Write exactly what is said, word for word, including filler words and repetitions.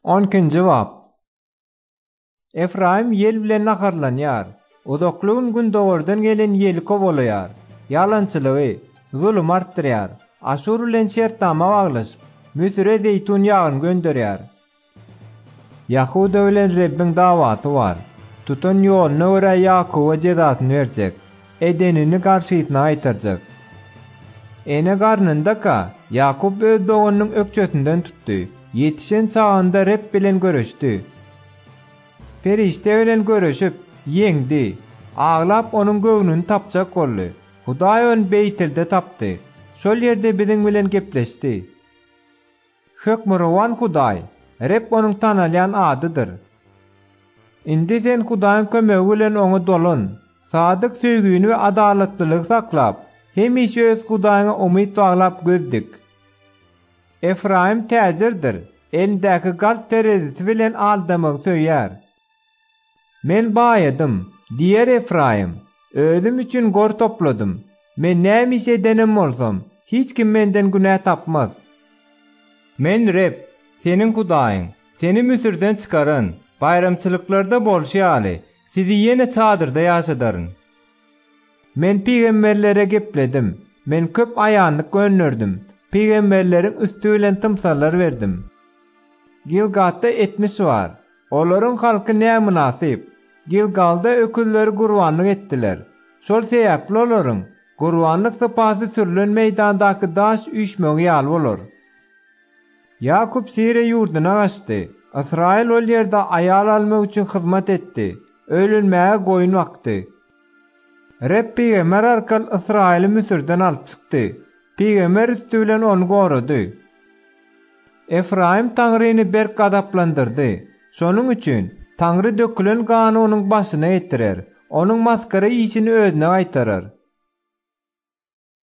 on-kinji Jebap. Efraim yel bilen naharlanýar. Uzaklygyň gündogordan gelen yeli kowalayar. Yalançylygy, zulüm artdyrýar. Aşur bilen şertnama baglaşyp, Müsire zeytun ýağyn gönderýär. Yahuda bilen Rebbiň dawaty bar. Tutan ýoluny görä Yakuba jezatyny berjek. Edenini garşysyna aýtarjak. Ene garnynda Yakub öz dogunyň ökçesinden tutdy. Yetişen çağında Reb bilen görüşdi. Ferişte bilen görüşüp yeňdi. Ağlap onun göwnüni tapjak boldy. Hudaý ön Beytilde tapdy. Şol ýerde biziň bilen gepleşdi. Hökmürwan Hudaý, Reb onuň tanalýan adydyr. Indi sen Hudaýyň kömegi bilen oňa dolun. Sadyk söýgüni we adalatlylygy saklap, hemişe öz Hudaýyňa umyt baglap gözdik. Efraim täzirdir. Endäki galp terezisi bilen aldamagy söýýär. Men baýadym, diýer Efraim. Özüm üçin gor topladym. Men näme edenim bolsam, hiç kim menden günah tapmaz. Men Reb, senin Hudaýyň, seni Müsirden çıkaran, bayramçylyklarda bolşýaly, sizi ýene çadyrda ýaşadaryn. Men peýgamberlere gepledim. Men köp aýanlyk gönderdim. Peýgamberleriň üstü bilen tymsallar berdim. Gilgatda etmiş var. Olaryň halky näme münasip? Gilgalda ökülleri gurbanlyk etdiler. Şol sebäpli olaryň gurbanlyk sapasy sürülen meýdandaky daş üýşmegi ýaly bolar. Yakup Sire ýurduna gaçdy. Israil ol ýerde aýal almak üçin hyzmat etdi. Ölünmäge goýun wagty. Reb peýgamber arkaly Israili Müsirden alyp çykdy. Peýgamber üstü bilen onu gorudy. Efraim Taňryny berk gadaplandyrdy. Şonuň üçin Taňry dökülen gany onuň başyna ýetirer. Onuň maskara işini özüne aýtarar.